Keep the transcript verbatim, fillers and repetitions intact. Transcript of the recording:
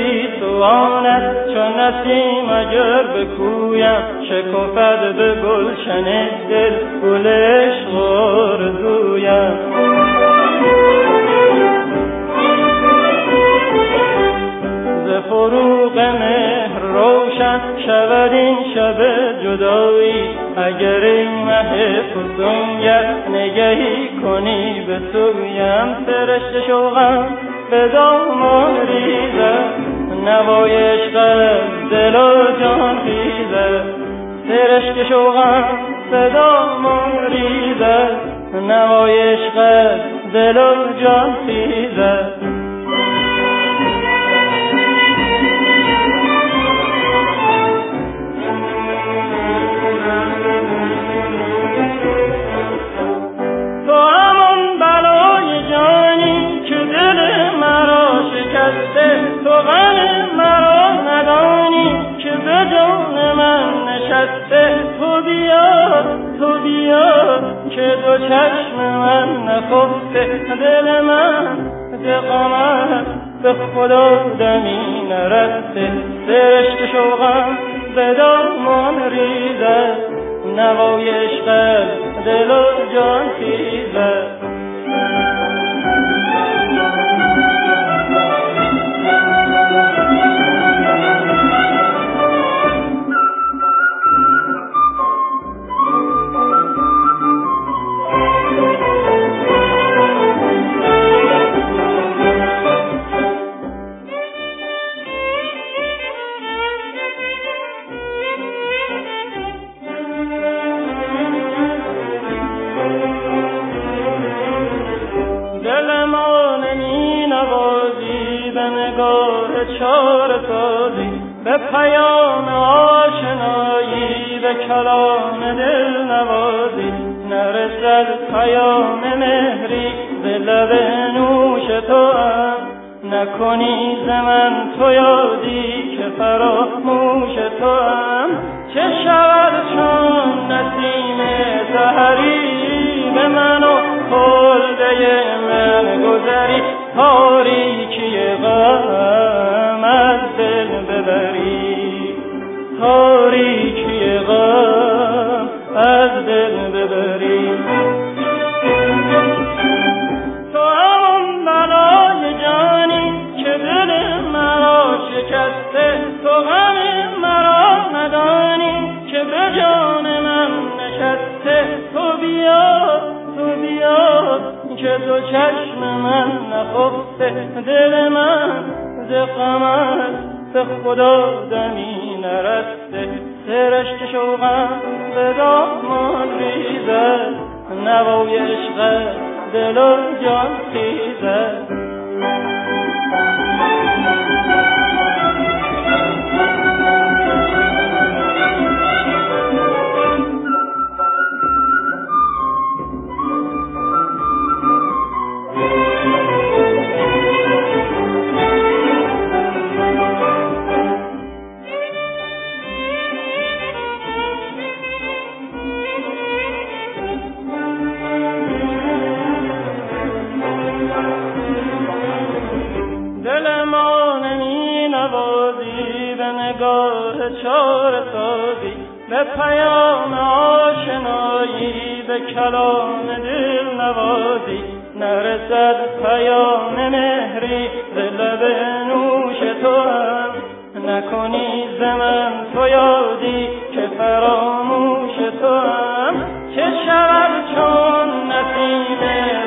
بی تو آنت چون نسیم اگر بکویم شکفت به گلشن دل گل عشق آرزویم. ز فروغ مهر روشن شود این شب جدایی اگر این مه فسونگر نگهی کنی به سویم. سرشت شوقم به دامان ریزد نوای عشقت دل و جان خیزد. سرشت شوقم به دامان ریزد نوای عشقت دل و جان خیزد. تو غم مرا ندانی که به جان من نشسته. تو بیا تو بیا که دو چشم من نخفته. دل من ز غمت به خدا دمی نرفته. سرشت شوقم به دامان ریزد نوای عشقت دل و جان خیزد. چار تازی به پیام آشنایی به کلام دل نوازی نرسد پیام مهری ز لب نوش تو هم نکنی ز من تو یادی که فراموش تو هم. چه شود چون نسیم سحری به من و خلده من گذری تاریکی غم از دل ببری. تاریکی غم از دل ببری. تو همون بلای جانی که دل مرا شکسته. تو غم مرا ندانی که به جان من نشسته. تو بیا تو بیا که دو چشم من نخفته. دل من ز غمت به خدا دمی نرسته. سرشت شوقم به دامان ریزد نوای عشقت دل و جان خیزد. چار تازی به پیام آشنایی به کلام دل نوازی نرسد پیام مهری ز لب نوش تو هم نکنی ز من تو یادی که فراموش تو هم. چه شود چون نسیم